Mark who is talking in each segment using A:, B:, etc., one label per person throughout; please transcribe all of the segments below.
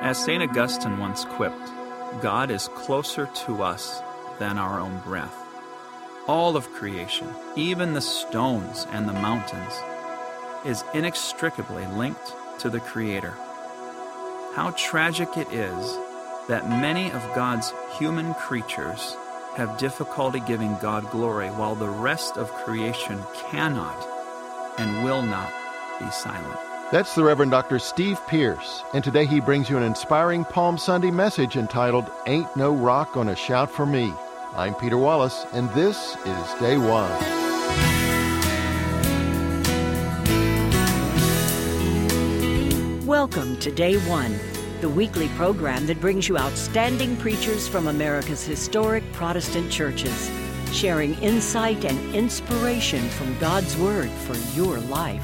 A: As St. Augustine once quipped, God is closer to us than our own breath. All of creation, even the stones and the mountains, is inextricably linked to the Creator. How tragic it is that many of God's human creatures have difficulty giving God glory, while the rest of creation cannot and will not be silent.
B: That's the Reverend Dr. Steve Pearce, and today he brings you an inspiring Palm Sunday message entitled, Ain't No Rock Gonna Shout for Me. I'm Peter Wallace, and this is Day One.
C: Welcome to Day One, the weekly program that brings you outstanding preachers from America's historic Protestant churches, sharing insight and inspiration from God's Word for your life.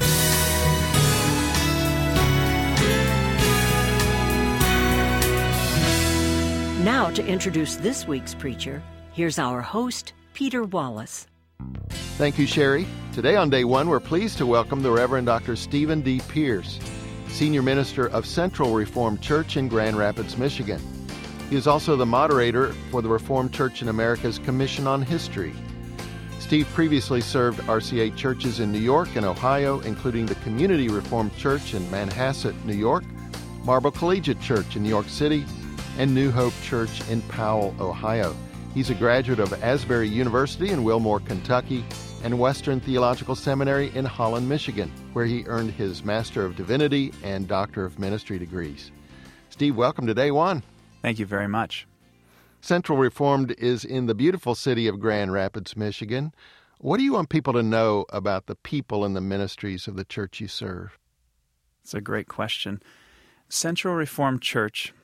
C: Now to introduce this week's preacher, here's our host, Peter Wallace.
B: Thank you, Sherry. Today on Day One, we're pleased to welcome the Reverend Dr. Stephen D. Pearce, Senior Minister of Central Reformed Church in Grand Rapids, Michigan. He is also the moderator for the Reformed Church in America's Commission on History. Steve previously served RCA churches in New York and Ohio, including the Community Reformed Church in Manhasset, New York, Marble Collegiate Church in New York City, and New Hope Church in Powell, Ohio. He's a graduate of Asbury University in Wilmore, Kentucky, and Western Theological Seminary in Holland, Michigan, where he earned his Master of Divinity and Doctor of Ministry degrees. Steve, welcome to Day One.
A: Thank you very much.
B: Central Reformed is in the beautiful city of Grand Rapids, Michigan. What do you want people to know about the people and the ministries of the church you serve?
A: It's a great question. Central Reformed Church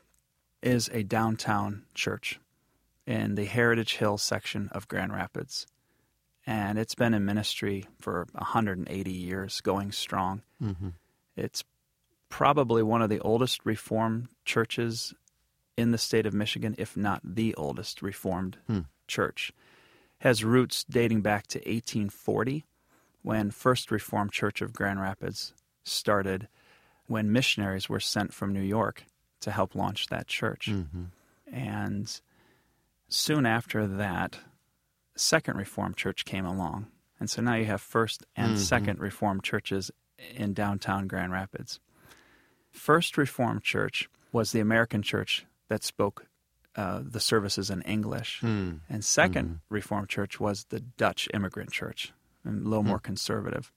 A: is a downtown church in the Heritage Hills section of Grand Rapids. And it's been in ministry for 180 years, going strong. Mm-hmm. It's probably one of the oldest Reformed churches in the state of Michigan, if not the oldest Reformed church. Has roots dating back to 1840, when First Reformed Church of Grand Rapids started, when missionaries were sent from New York to help launch that church. Mm-hmm. And soon after that, Second Reformed Church came along. And so now you have First and Second Reformed churches in downtown Grand Rapids. First Reformed Church was the American church that spoke the services in English. And Second Reformed Church was the Dutch immigrant church, a little more conservative.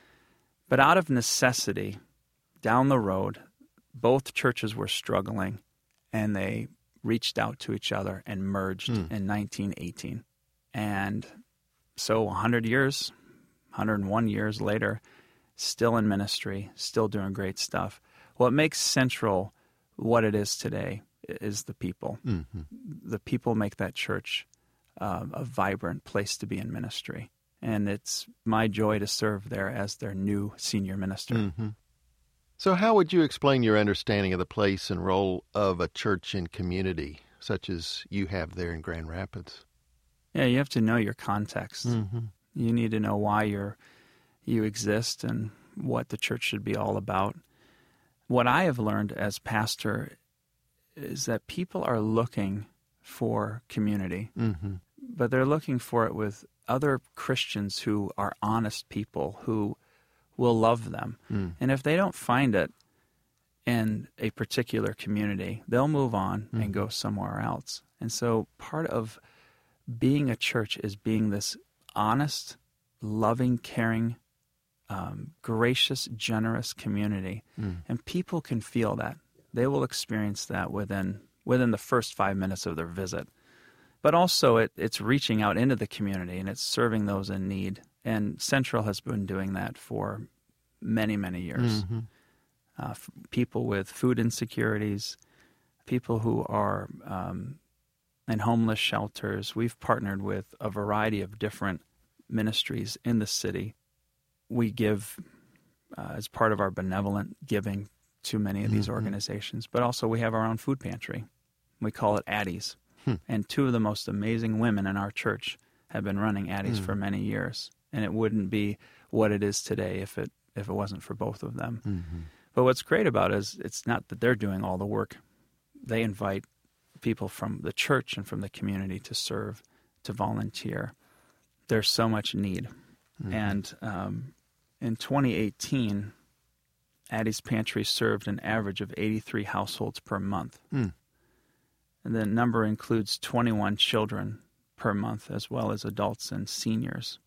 A: But out of necessity, down the road, both churches were struggling, and they reached out to each other and merged in 1918. And so 101 years later, still in ministry, still doing great stuff. What makes Central what it is today is the people. Mm-hmm. The people make that church a vibrant place to be in ministry. And it's my joy to serve there as their new senior minister.
B: Mm-hmm. So how would you explain your understanding of the place and role of a church in community, such as you have there in Grand Rapids?
A: Yeah, you have to know your context. Mm-hmm. You need to know why you exist and what the church should be all about. What I have learned as pastor is that people are looking for community, but they're looking for it with other Christians who are honest people, who will love them. And if they don't find it in a particular community, they'll move on and go somewhere else. And so part of being a church is being this honest, loving, caring, gracious, generous community. And people can feel that. They will experience that within the first 5 minutes of their visit. But also it's reaching out into the community, and it's serving those in need. And Central has been doing that for many, many years. People with food insecurities, people who are in homeless shelters. We've partnered with a variety of different ministries in the city. We give, as part of our benevolent giving, to many of these organizations. But also we have our own food pantry. We call it Addie's. And two of the most amazing women in our church have been running Addie's for many years. And it wouldn't be what it is today if it wasn't for both of them. But what's great about it is it's not that they're doing all the work. they invite people from the church and from the community to serve, to volunteer. There's so much need. Mm-hmm. And in 2018, Addie's Pantry served an average of 83 households per month. Mm. And the number includes 21 children per month, as well as adults and seniors.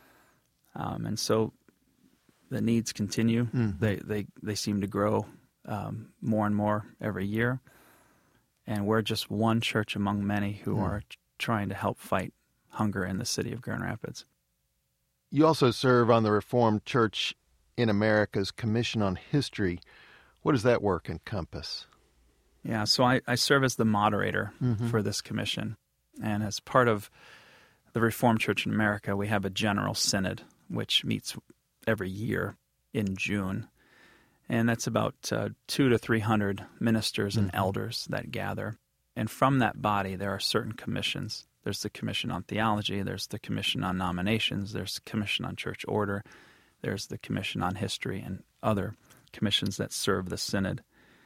A: And so the needs continue. Mm. They seem to grow more and more every year. And we're just one church among many who are trying to help fight hunger in the city of Grand Rapids.
B: You also serve on the Reformed Church in America's Commission on History. What does that work encompass?
A: Yeah, so I serve as the moderator for this commission. And as part of the Reformed Church in America, we have a General Synod, which meets every year in June. And that's about 200 to 300 ministers and elders that gather. And from that body, there are certain commissions. There's the Commission on Theology, there's the Commission on Nominations, there's the Commission on Church Order, there's the Commission on History, and other commissions that serve the Synod.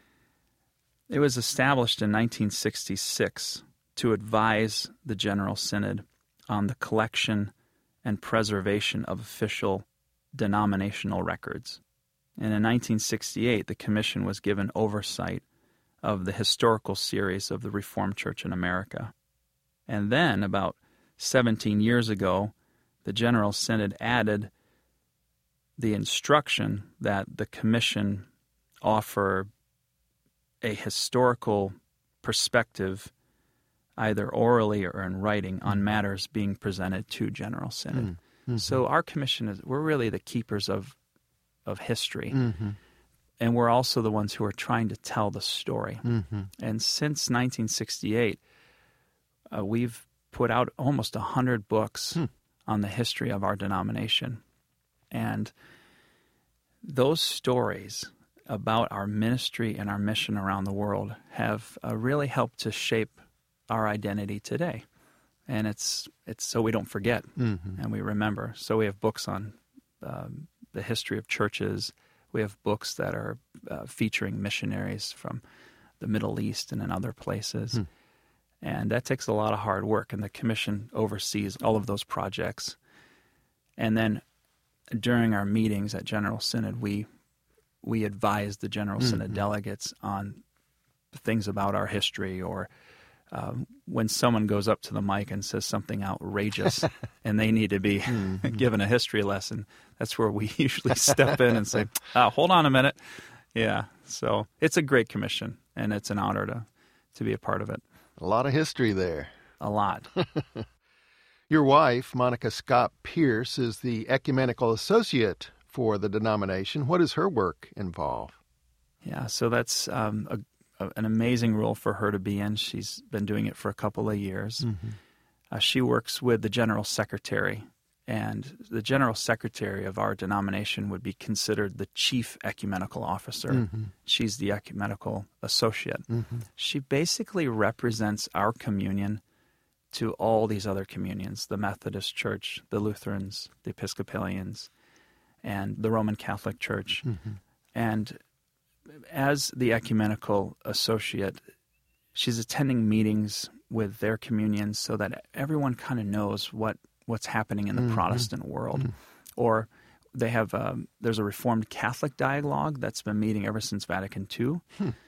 A: It was established in 1966 to advise the General Synod on the collection and preservation of official denominational records. And in 1968, the commission was given oversight of the historical series of the Reformed Church in America. And then, about 17 years ago, the General Synod added the instruction that the commission offer a historical perspective, either orally or in writing, on matters being presented to General Synod. Mm-hmm. So our commission we're really the keepers of history. Mm-hmm. And we're also the ones who are trying to tell the story. Mm-hmm. And since 1968, we've put out almost 100 books on the history of our denomination. And those stories about our ministry and our mission around the world have really helped to shape our identity today. And it's so we don't forget and we remember. So we have books on the history of churches. We have books that are featuring missionaries from the Middle East and in other places. And that takes a lot of hard work, and the commission oversees all of those projects. And then during our meetings at General Synod, we advise the General Synod delegates on things about our history, or when someone goes up to the mic and says something outrageous and they need to be given a history lesson, that's where we usually step in and say, hold on a minute. Yeah, so it's a great commission, and it's an honor to be a part of it.
B: A lot of history there.
A: A lot.
B: Your wife, Monica Scott Pierce, is the ecumenical associate for the denomination. What does her work involve?
A: Yeah, so that's an amazing role for her to be in. She's been doing it for a couple of years. She works with the General Secretary, and the General Secretary of our denomination would be considered the Chief Ecumenical Officer. She's the Ecumenical Associate. She basically represents our communion to all these other communions, the Methodist Church, the Lutherans, the Episcopalians, and the Roman Catholic Church. And as the Ecumenical Associate, she's attending meetings with their communions so that everyone kind of knows what's happening in the Protestant world. Or they have there's a Reformed Catholic dialogue that's been meeting ever since Vatican II.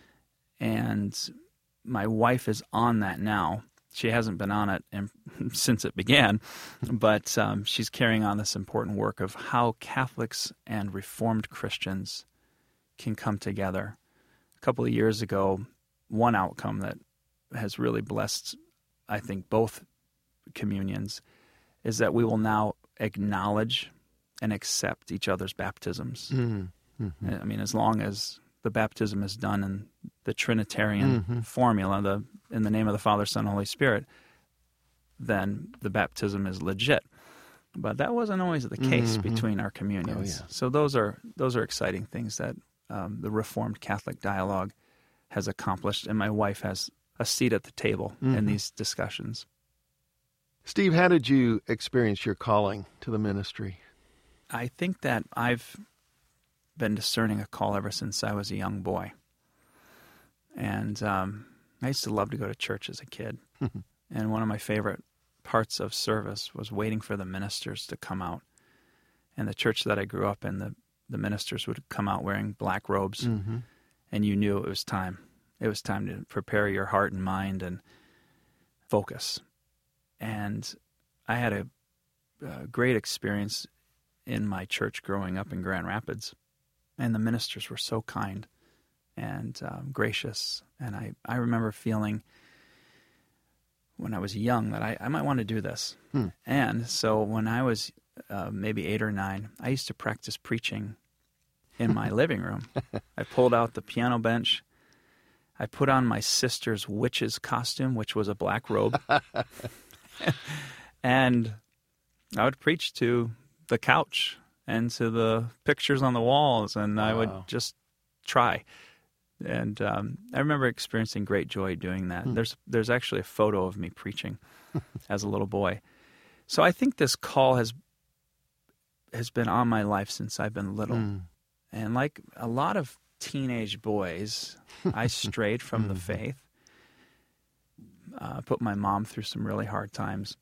A: And my wife is on that now. She hasn't been on it since it began, but she's carrying on this important work of how Catholics and Reformed Christians can come together. A couple of years ago, one outcome that has really blessed, I think, both communions is that we will now acknowledge and accept each other's baptisms. I mean, as long as the baptism is done in the Trinitarian formula, in the name of the Father, Son, Holy Spirit, then the baptism is legit. But that wasn't always the case between our communions. So those are exciting things that the Reformed Catholic dialogue has accomplished, and my wife has a seat at the table in these discussions.
B: Steve, how did you experience your calling to the ministry?
A: I think that I've been discerning a call ever since I was a young boy. And I used to love to go to church as a kid. And one of my favorite parts of service was waiting for the ministers to come out. And the church that I grew up in, the ministers would come out wearing black robes, and you knew it was time. It was time to prepare your heart and mind and focus. And I had a great experience in my church growing up in Grand Rapids. And the ministers were so kind and gracious. And I remember feeling when I was young that I might want to do this. And so when I was maybe 8 or 9, I used to practice preaching in my living room. I pulled out the piano bench. I put on my sister's witch's costume, which was a black robe. And I would preach to the couch and to the pictures on the walls, and I would just try. And I remember experiencing great joy doing that. There's actually a photo of me preaching as a little boy. So I think this call has been on my life since I've been little. And like a lot of teenage boys, I strayed from the faith, put my mom through some really hard times.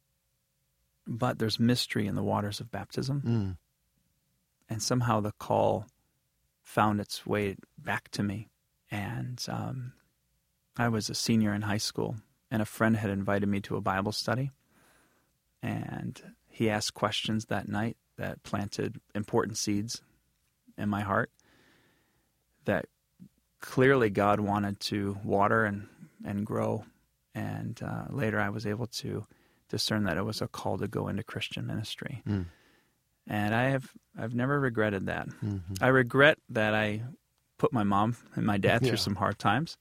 A: But there's mystery in the waters of baptism. And somehow the call found its way back to me. And I was a senior in high school, and a friend had invited me to a Bible study. And he asked questions that night that planted important seeds in my heart that clearly God wanted to water and grow. And later I was able to discern that it was a call to go into Christian ministry. And I've never regretted that. I regret that I put my mom and my dad through some hard times.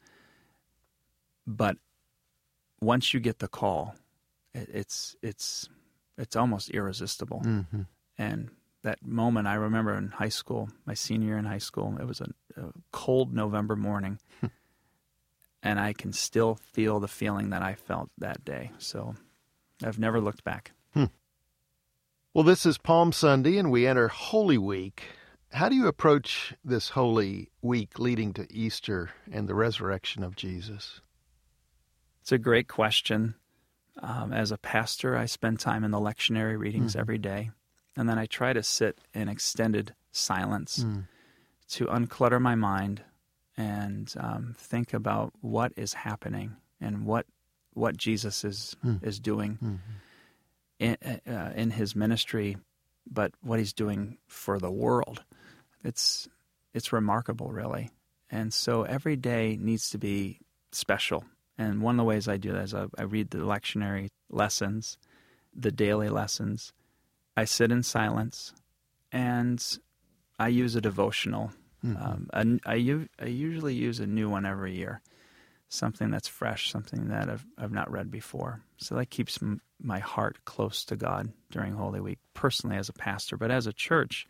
A: But once you get the call, it's almost irresistible. And that moment I remember in high school, my senior year in high school, it was a cold November morning. And I can still feel the feeling that I felt that day. So I've never looked back.
B: Well, this is Palm Sunday, and we enter Holy Week. How do you approach this Holy Week leading to Easter and the resurrection of Jesus?
A: It's a great question. As a pastor, I spend time in the lectionary readings every day, and then I try to sit in extended silence to unclutter my mind and think about what is happening and what Jesus is doing in his ministry, but what he's doing for the world. It's remarkable, really. And so every day needs to be special. And one of the ways I do that is I read the lectionary lessons, the daily lessons. I sit in silence, and I use a devotional. I usually use a new one every year, something that's fresh, something that I've not read before. So that keeps my heart close to God during Holy Week, personally as a pastor. But as a church,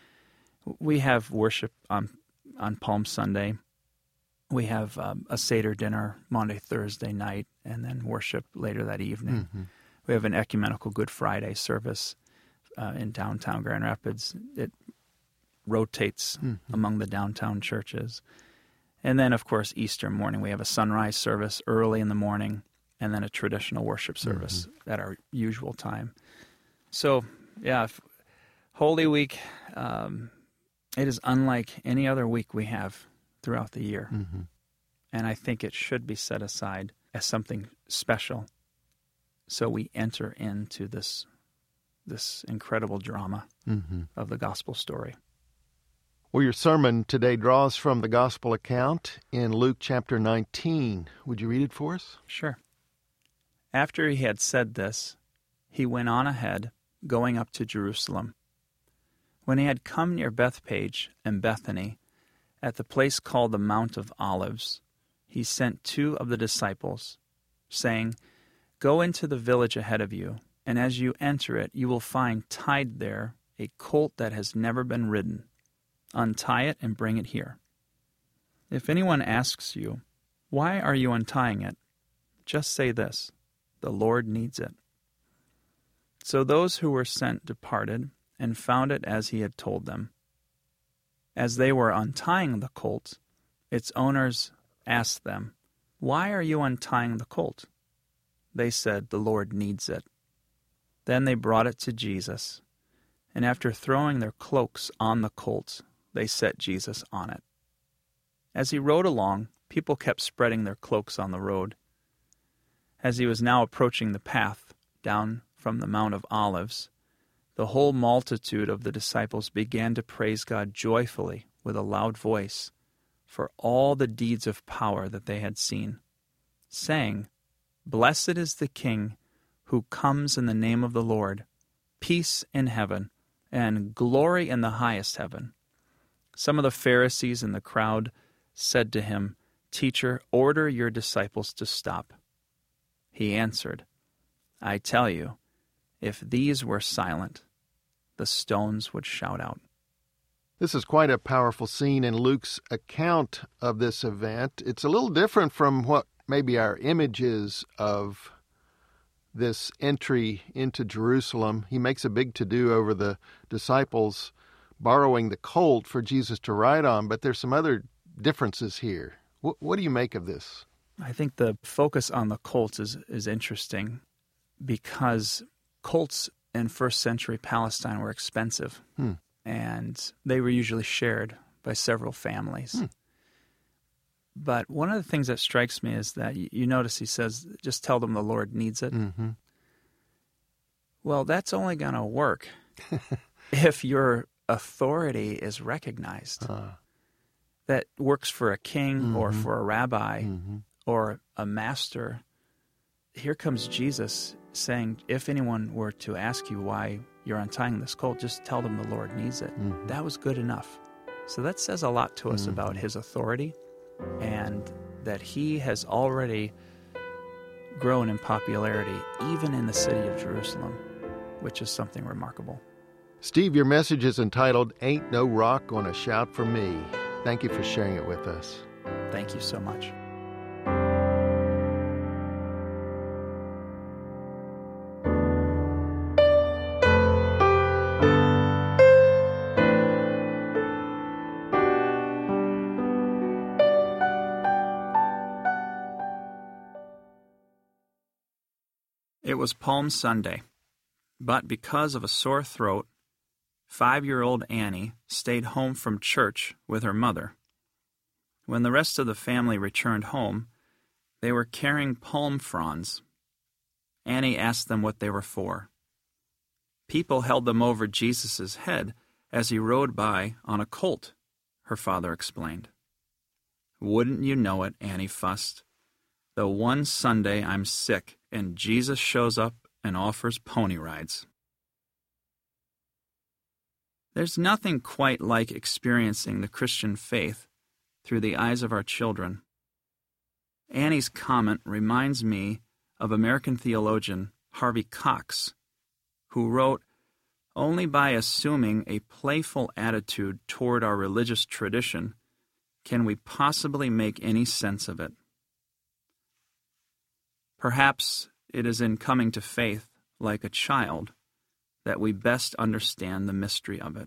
A: we have worship on Palm Sunday. We have a Seder dinner Monday, Thursday night, and then worship later that evening. We have an ecumenical Good Friday service in downtown Grand Rapids. It rotates among the downtown churches. And then, of course, Easter morning, we have a sunrise service early in the morning, and then a traditional worship service at our usual time. So, yeah, Holy Week, it is unlike any other week we have throughout the year. And I think it should be set aside as something special, so we enter into this incredible drama of the gospel story.
B: Well, your sermon today draws from the gospel account in Luke chapter 19. Would you read it for us?
A: Sure. After he had said this, he went on ahead, going up to Jerusalem. When he had come near Bethphage and Bethany, at the place called the Mount of Olives, he sent 2 of the disciples, saying, "Go into the village ahead of you, and as you enter it, you will find tied there a colt that has never been ridden. Untie it and bring it here. If anyone asks you, 'Why are you untying it?' just say this, 'The Lord needs it.'" So those who were sent departed and found it as he had told them. As they were untying the colt, its owners asked them, "Why are you untying the colt?" They said, "The Lord needs it." Then they brought it to Jesus, and after throwing their cloaks on the colt, they set Jesus on it. As he rode along, people kept spreading their cloaks on the road. As he was now approaching the path down from the Mount of Olives, the whole multitude of the disciples began to praise God joyfully with a loud voice for all the deeds of power that they had seen, saying, "Blessed is the King who comes in the name of the Lord, peace in heaven, and glory in the highest heaven." Some of the Pharisees in the crowd said to him, "Teacher, order your disciples to stop." He answered, "I tell you, if these were silent, the stones would shout out."
B: This is quite a powerful scene in Luke's account of this event. It's a little different from what maybe our image is of this entry into Jerusalem. He makes a big to-do over the disciples borrowing the colt for Jesus to ride on, but there's some other differences here. What do you make of this?
A: I think the focus on the colts is interesting because colts in first century Palestine were expensive, and they were usually shared by several families. But one of the things that strikes me is that you notice he says, just tell them the Lord needs it.
B: Mm-hmm.
A: Well, that's only going to work if your authority is recognized. That works for a king or for a rabbi or a master. Here comes Jesus saying, if anyone were to ask you why you're untying this colt, just tell them the Lord needs it. That was good enough. So that says a lot to us about his authority and that he has already grown in popularity even in the city of Jerusalem, which is something remarkable.
B: Steve, your message is entitled, "Ain't No Rock Gonna Shout for Me." Thank you for sharing it with us.
A: Thank you so much. It was Palm Sunday, but because of a sore throat, 5-year-old Annie stayed home from church with her mother. When the rest of the family returned home, they were carrying palm fronds. Annie asked them what they were for. People held them over Jesus' head as he rode by on a colt, her father explained. Wouldn't you know it, Annie fussed. The one Sunday I'm sick and Jesus shows up and offers pony rides. There's nothing quite like experiencing the Christian faith through the eyes of our children. Annie's comment reminds me of American theologian Harvey Cox, who wrote, "Only by assuming a playful attitude toward our religious tradition can we possibly make any sense of it." Perhaps it is in coming to faith like a child that we best understand the mystery of it.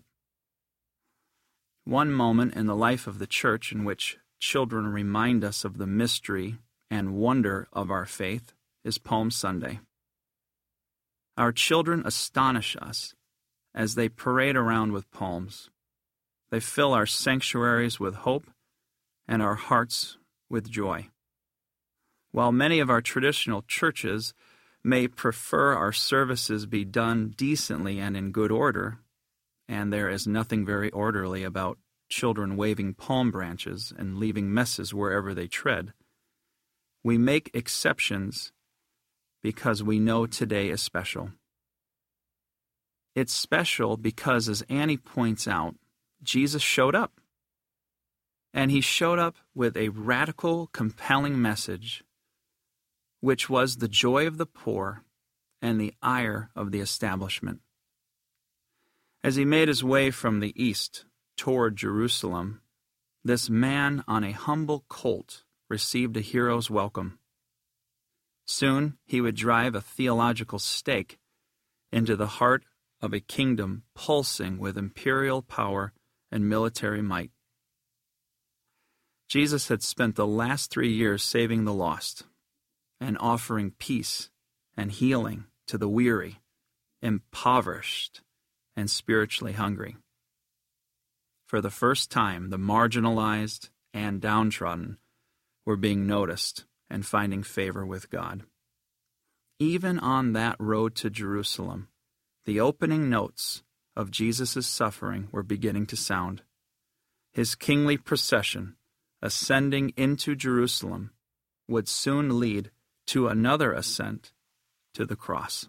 A: One moment in the life of the church in which children remind us of the mystery and wonder of our faith is Palm Sunday. Our children astonish us as they parade around with palms. They fill our sanctuaries with hope and our hearts with joy. While many of our traditional churches may prefer our services be done decently and in good order, and there is nothing very orderly about children waving palm branches and leaving messes wherever they tread, we make exceptions because we know today is special. It's special because, as Annie points out, Jesus showed up. And he showed up with a radical, compelling message, which was the joy of the poor and the ire of the establishment. As he made his way from the east toward Jerusalem, this man on a humble colt received a hero's welcome. Soon he would drive a theological stake into the heart of a kingdom pulsing with imperial power and military might. Jesus had spent the last 3 years saving the lost and offering peace and healing to the weary, impoverished, and spiritually hungry. For the first time, the marginalized and downtrodden were being noticed and finding favor with God. Even on that road to Jerusalem, the opening notes of Jesus' suffering were beginning to sound. His kingly procession, ascending into Jerusalem, would soon lead to another ascent to the cross.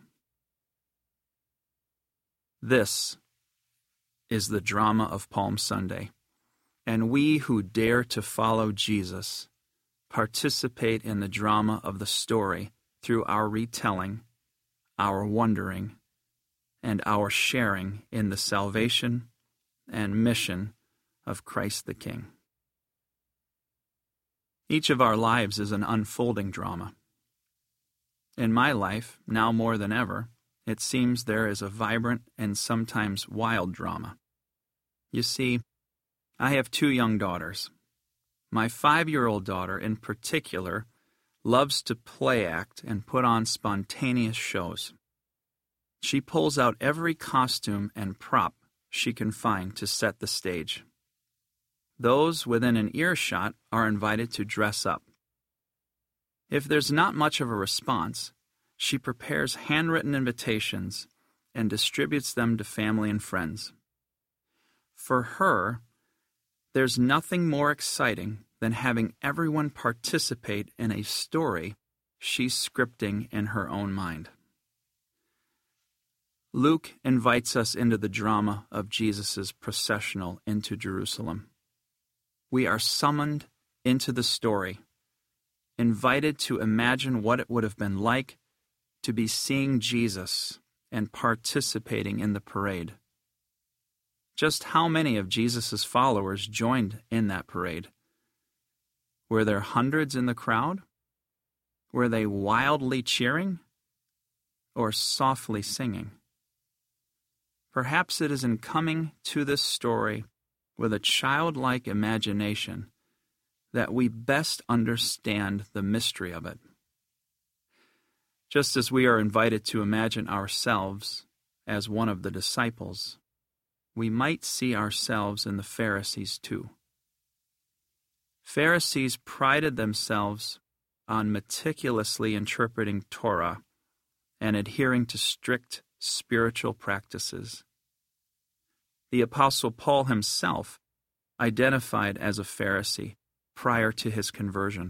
A: This is the drama of Palm Sunday, and we who dare to follow Jesus participate in the drama of the story through our retelling, our wondering, and our sharing in the salvation and mission of Christ the King. Each of our lives is an unfolding drama. In my life, now more than ever, it seems there is a vibrant and sometimes wild drama. You see, I have 2 young daughters. My 5-year-old daughter, in particular, loves to play act and put on spontaneous shows. She pulls out every costume and prop she can find to set the stage. Those within an earshot are invited to dress up. If there's not much of a response, she prepares handwritten invitations and distributes them to family and friends. For her, there's nothing more exciting than having everyone participate in a story she's scripting in her own mind. Luke invites us into the drama of Jesus' processional into Jerusalem. We are summoned into the story, invited to imagine what it would have been like to be seeing Jesus and participating in the parade. Just how many of Jesus' followers joined in that parade? Were there hundreds in the crowd? Were they wildly cheering or softly singing? Perhaps it is in coming to this story with a childlike imagination that we best understand the mystery of it. Just as we are invited to imagine ourselves as one of the disciples, we might see ourselves in the Pharisees too. Pharisees prided themselves on meticulously interpreting Torah and adhering to strict spiritual practices. The Apostle Paul himself identified as a Pharisee prior to his conversion.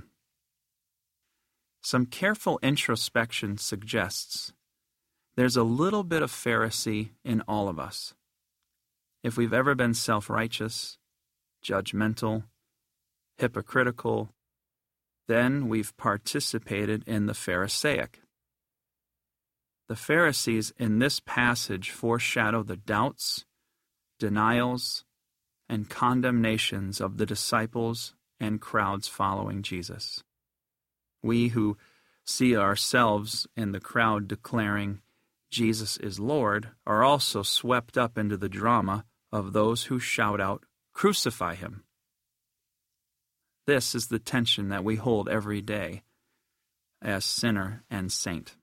A: Some careful introspection suggests there's a little bit of Pharisee in all of us. If we've ever been self-righteous, judgmental, hypocritical, then we've participated in the Pharisaic. The Pharisees in this passage foreshadow the doubts, denials, and condemnations of the disciples and crowds following Jesus. We who see ourselves in the crowd declaring Jesus is Lord are also swept up into the drama of those who shout out, "Crucify him." This is the tension that we hold every day as sinner and saint.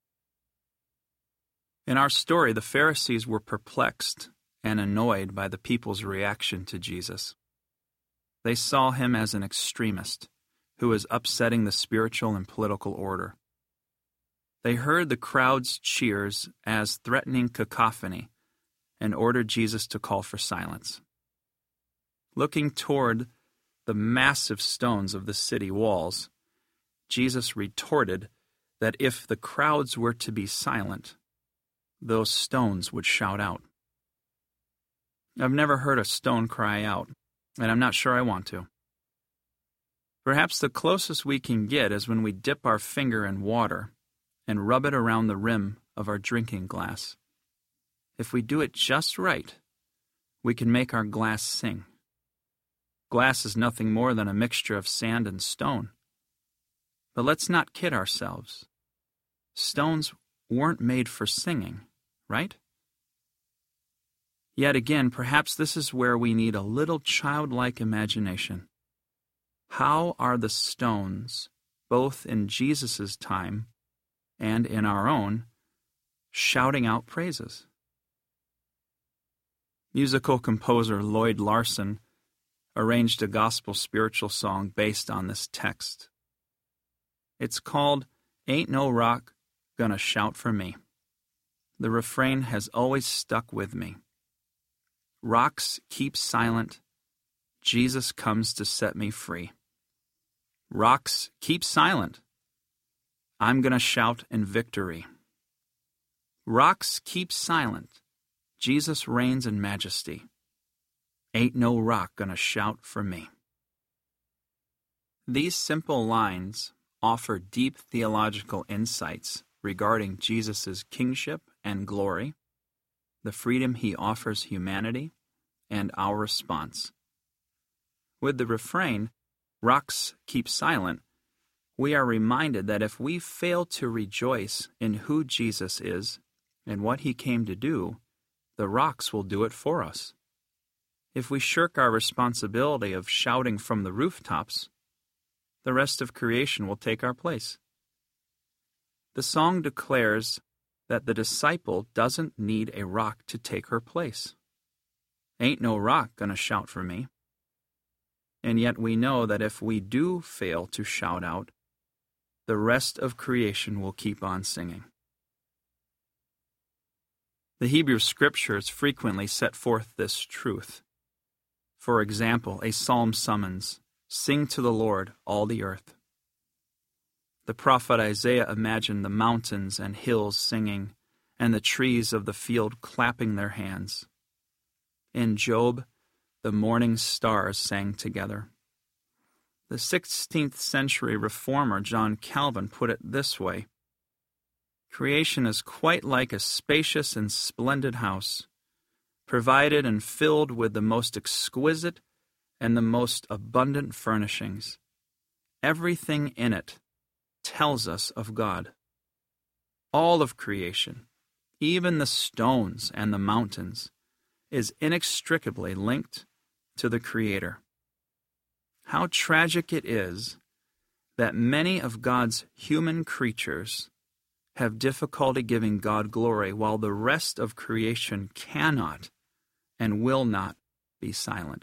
A: In our story, the Pharisees were perplexed and annoyed by the people's reaction to Jesus. They saw him as an extremist who was upsetting the spiritual and political order. They heard the crowd's cheers as threatening cacophony and ordered Jesus to call for silence. Looking toward the massive stones of the city walls, Jesus retorted that if the crowds were to be silent, those stones would shout out. I've never heard a stone cry out, and I'm not sure I want to. Perhaps the closest we can get is when we dip our finger in water and rub it around the rim of our drinking glass. If we do it just right, we can make our glass sing. Glass is nothing more than a mixture of sand and stone. But let's not kid ourselves. Stones weren't made for singing, right? Yet again, perhaps this is where we need a little childlike imagination. How are the stones, both in Jesus' time and in our own, shouting out praises? Musical composer Lloyd Larson arranged a gospel spiritual song based on this text. It's called "Ain't No Rock Gonna Shout for Me." The refrain has always stuck with me. Rocks keep silent. Jesus comes to set me free. Rocks keep silent. I'm gonna shout in victory. Rocks keep silent. Jesus reigns in majesty. Ain't no rock gonna shout for me. These simple lines offer deep theological insights regarding Jesus' kingship and glory, the freedom he offers humanity, and our response. With the refrain, "Rocks keep silent," we are reminded that if we fail to rejoice in who Jesus is and what he came to do, the rocks will do it for us. If we shirk our responsibility of shouting from the rooftops, the rest of creation will take our place. The song declares that the disciple doesn't need a rock to take her place. Ain't no rock gonna shout for me. And yet we know that if we do fail to shout out, the rest of creation will keep on singing. The Hebrew Scriptures frequently set forth this truth. For example, a psalm summons, "Sing to the Lord, all the earth." The prophet Isaiah imagined the mountains and hills singing, and the trees of the field clapping their hands. In Job, the morning stars sang together. The 16th century reformer John Calvin put it this way: "Creation is quite like a spacious and splendid house, provided and filled with the most exquisite and the most abundant furnishings. Everything in it tells us of God. All of creation, even the stones and the mountains, is inextricably linked to the Creator. How tragic it is that many of God's human creatures have difficulty giving God glory, while the rest of creation cannot and will not be silent."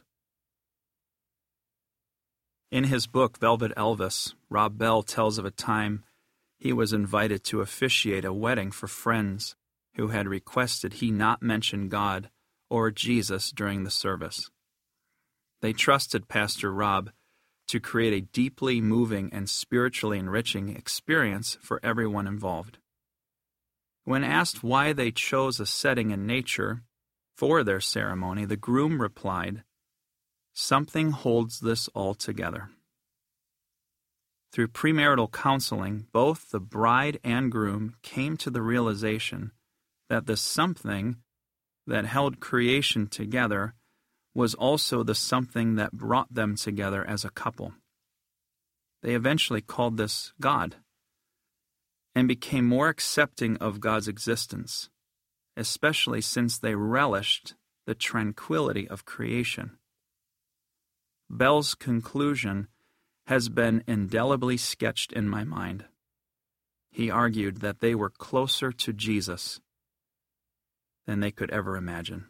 A: In his book, Velvet Elvis, Rob Bell tells of a time he was invited to officiate a wedding for friends who had requested he not mention God or Jesus during the service. They trusted Pastor Rob to create a deeply moving and spiritually enriching experience for everyone involved. When asked why they chose a setting in nature for their ceremony, the groom replied, "Something holds this all together." Through premarital counseling, both the bride and groom came to the realization that the something that held creation together was also the something that brought them together as a couple. They eventually called this God, and became more accepting of God's existence, especially since they relished the tranquility of creation. Bell's conclusion has been indelibly sketched in my mind. He argued that they were closer to Jesus than they could ever imagine.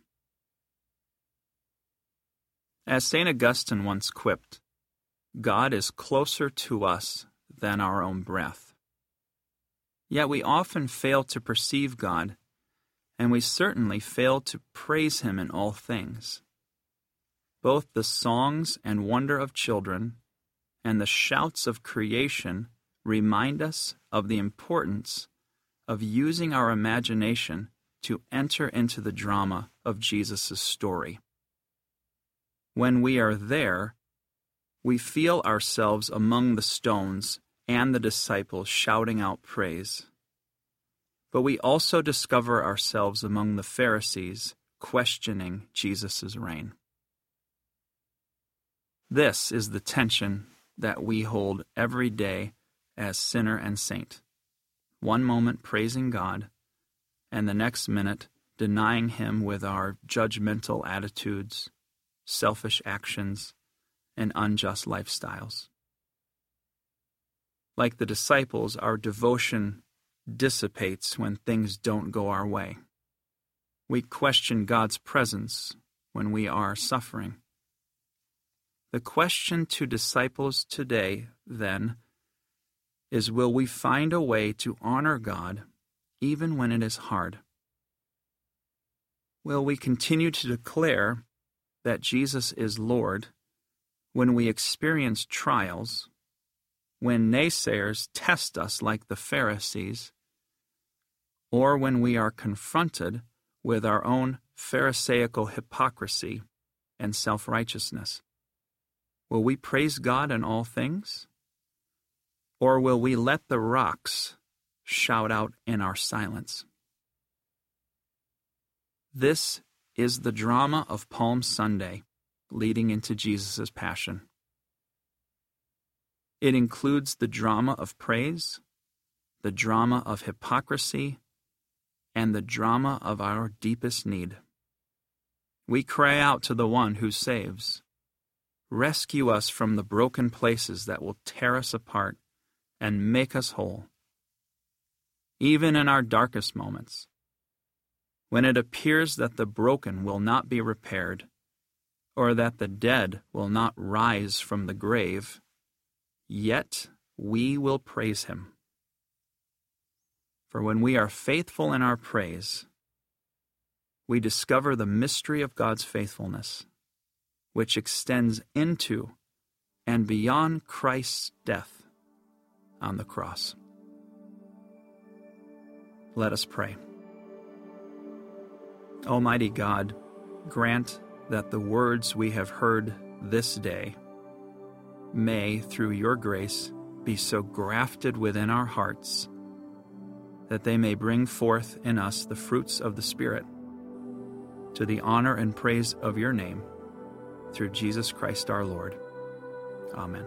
A: As St. Augustine once quipped, God is closer to us than our own breath. Yet we often fail to perceive God, and we certainly fail to praise Him in all things. Both the songs and wonder of children and the shouts of creation remind us of the importance of using our imagination to enter into the drama of Jesus' story. When we are there, we feel ourselves among the stones and the disciples shouting out praise. But we also discover ourselves among the Pharisees questioning Jesus' reign. This is the tension that we hold every day as sinner and saint. One moment praising God, and the next minute denying Him with our judgmental attitudes, selfish actions, and unjust lifestyles. Like the disciples, our devotion dissipates when things don't go our way. We question God's presence when we are suffering. The question to disciples today, then, is will we find a way to honor God even when it is hard? Will we continue to declare that Jesus is Lord when we experience trials, when naysayers test us like the Pharisees, or when we are confronted with our own Pharisaical hypocrisy and self-righteousness? Will we praise God in all things? Or will we let the rocks shout out in our silence? This is the drama of Palm Sunday leading into Jesus' passion. It includes the drama of praise, the drama of hypocrisy, and the drama of our deepest need. We cry out to the one who saves. Rescue us from the broken places that will tear us apart and make us whole. Even in our darkest moments, when it appears that the broken will not be repaired, or that the dead will not rise from the grave, yet we will praise Him. For when we are faithful in our praise, we discover the mystery of God's faithfulness, which extends into and beyond Christ's death on the cross. Let us pray. Almighty God, grant that the words we have heard this day may, through your grace, be so grafted within our hearts that they may bring forth in us the fruits of the Spirit, to the honor and praise of your name, through Jesus Christ our Lord. Amen.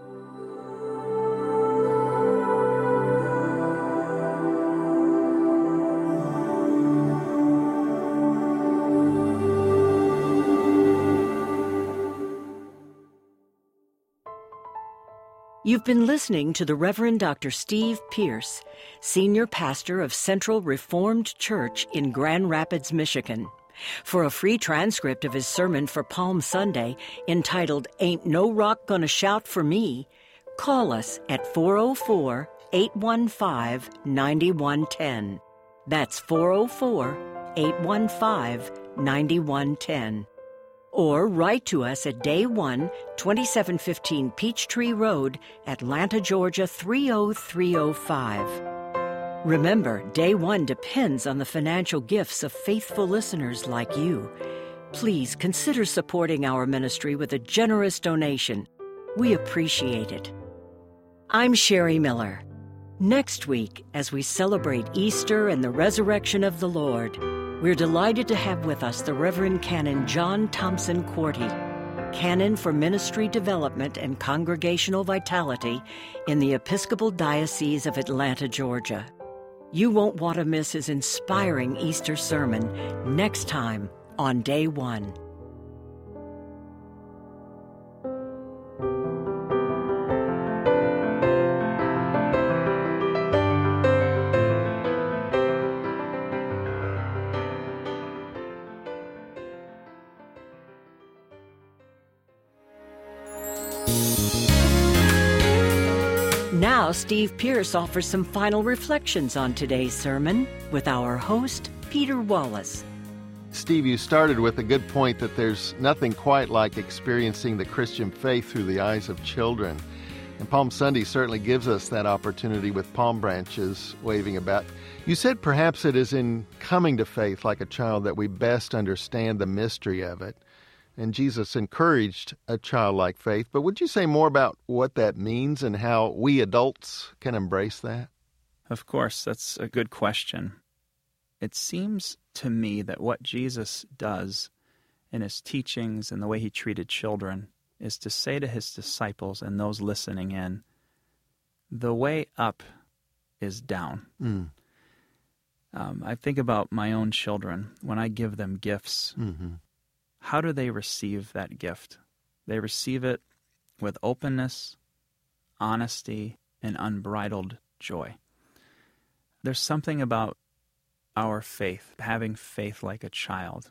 C: You've been listening to the Reverend Dr. Steve Pierce, Senior Pastor of Central Reformed Church in Grand Rapids, Michigan. For a free transcript of his sermon for Palm Sunday, entitled Ain't No Rock Gonna Shout for Me, call us at 404-815-9110. That's 404-815-9110. Or write to us at Day 1, 2715 Peachtree Road, Atlanta, Georgia 30305. Remember, Day 1 depends on the financial gifts of faithful listeners like you. Please consider supporting our ministry with a generous donation. We appreciate it. I'm Sherry Miller. Next week, as we celebrate Easter and the resurrection of the Lord, we're delighted to have with us the Reverend Canon John Thompson Quarty, Canon for Ministry Development and Congregational Vitality in the Episcopal Diocese of Atlanta, Georgia. You won't want to miss his inspiring Easter sermon next time on Day 1. Now, Steve Pierce offers some final reflections on today's sermon with our host, Peter Wallace.
B: Steve, you started with a good point that there's nothing quite like experiencing the Christian faith through the eyes of children. And Palm Sunday certainly gives us that opportunity with palm branches waving about. You said perhaps it is in coming to faith like a child that we best understand the mystery of it. And Jesus encouraged a childlike faith. But would you say more about what that means and how we adults can embrace that?
A: Of course, that's a good question. It seems to me that what Jesus does in his teachings and the way he treated children is to say to his disciples and those listening in, the way up is down. I think about my own children when I give them gifts. How do they receive that gift? They receive it with openness, honesty, and unbridled joy. There's something about our faith, having faith like a child.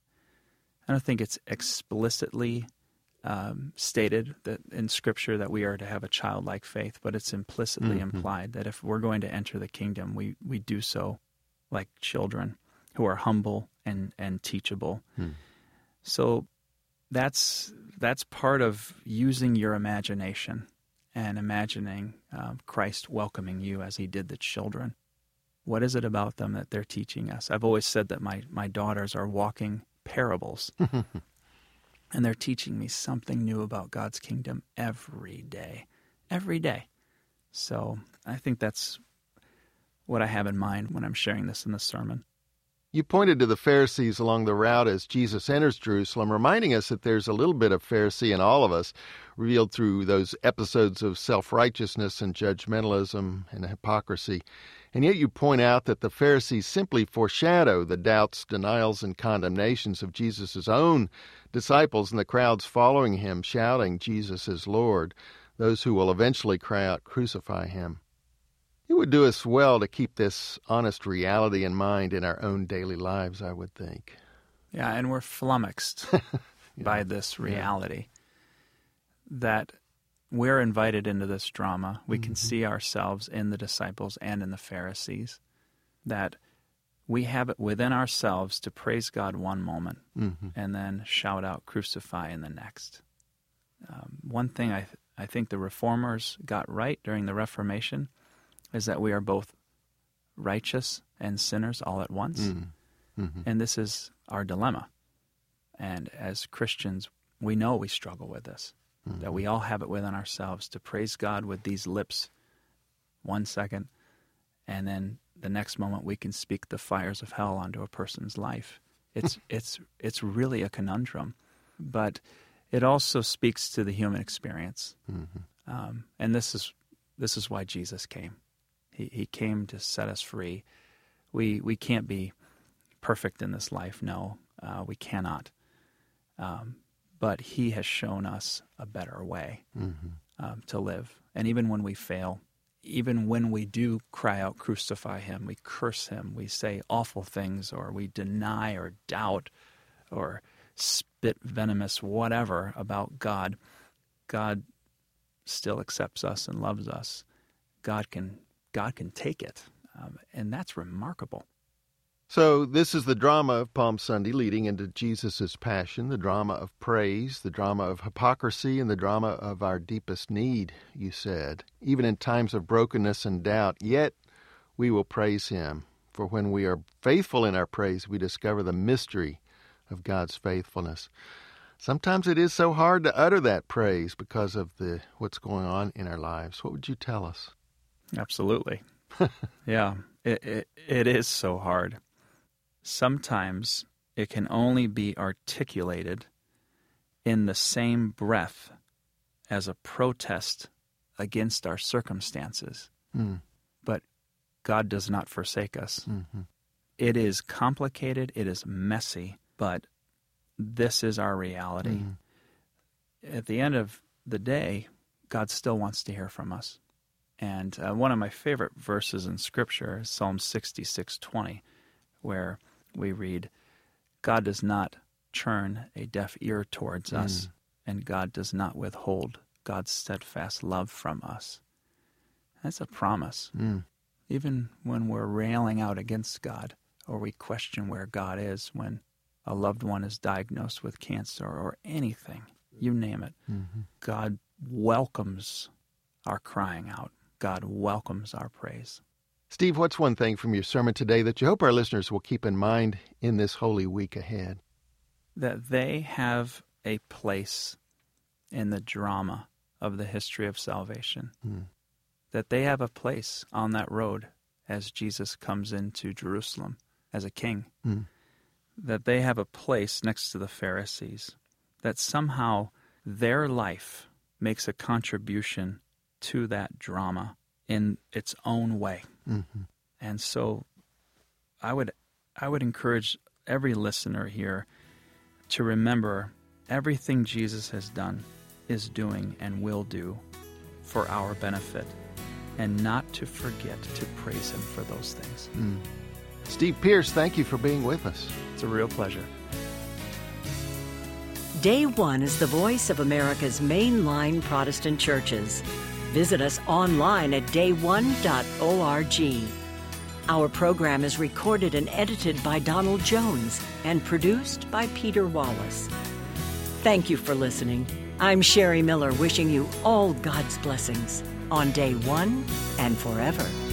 A: I don't think it's explicitly stated that in Scripture that we are to have a childlike faith, but it's implicitly implied that if we're going to enter the kingdom, we do so like children who are humble and teachable. So that's part of using your imagination and imagining Christ welcoming you as he did the children. What is it about them that they're teaching us? I've always said that my daughters are walking parables. And they're teaching me something new about God's kingdom every day. Every day. So I think that's what I have in mind when I'm sharing this in the sermon.
B: You pointed to the Pharisees along the route as Jesus enters Jerusalem, reminding us that there's a little bit of Pharisee in all of us, revealed through those episodes of self-righteousness and judgmentalism and hypocrisy. And yet you point out that the Pharisees simply foreshadow the doubts, denials, and condemnations of Jesus' own disciples and the crowds following him, shouting, "Jesus is Lord," those who will eventually cry out, "Crucify him." It would do us well to keep this honest reality in mind in our own daily lives, I would think.
A: Yeah, and we're flummoxed by this reality that we're invited into this drama. We can see ourselves in the disciples and in the Pharisees, that we have it within ourselves to praise God one moment and then shout out, "Crucify," in the next. One thing I think the Reformers got right during the Reformation is that we are both righteous and sinners all at once. And this is our dilemma. And as Christians, we know we struggle with this, that we all have it within ourselves to praise God with these lips 1 second, and then the next moment we can speak the fires of hell onto a person's life. It's really a conundrum, but it also speaks to the human experience. And this is why Jesus came. He came to set us free. We can't be perfect in this life. No, we cannot. But he has shown us a better way to live. And even when we fail, even when we do cry out, "Crucify him," we curse him, we say awful things, or we deny or doubt or spit venomous whatever about God, God still accepts us and loves us. God can take it, and that's remarkable.
B: So this is the drama of Palm Sunday leading into Jesus' passion, the drama of praise, the drama of hypocrisy, and the drama of our deepest need, you said. Even in times of brokenness and doubt, yet we will praise him. For when we are faithful in our praise, we discover the mystery of God's faithfulness. Sometimes it is so hard to utter that praise because of what's going on in our lives. What would you tell us?
A: Absolutely. Yeah, it is so hard. Sometimes it can only be articulated in the same breath as a protest against our circumstances. But God does not forsake us. It is complicated, it is messy, but this is our reality. At the end of the day, God still wants to hear from us. And one of my favorite verses in Scripture is Psalm 66:20, where we read, "God does not turn a deaf ear towards us, and God does not withhold God's steadfast love from us." That's a promise. Even when we're railing out against God, or we question where God is when a loved one is diagnosed with cancer or anything, you name it, God welcomes our crying out. God welcomes our praise.
B: Steve, what's one thing from your sermon today that you hope our listeners will keep in mind in this Holy Week ahead?
A: That they have a place in the drama of the history of salvation. That they have a place on that road as Jesus comes into Jerusalem as a king. That they have a place next to the Pharisees. That somehow their life makes a contribution to that drama in its own way. And so I would encourage every listener here to remember everything Jesus has done is doing and will do for our benefit, and not to forget to praise Him for those things.
B: Steve Pearce, thank you for being with us.
A: It's a real pleasure.
C: Day One is the voice of America's mainline Protestant churches. Visit us online at dayone.org. Our program is recorded and edited by Donald Jones and produced by Peter Wallace. Thank you for listening. I'm Sherry Miller, wishing you all God's blessings on Day One and forever.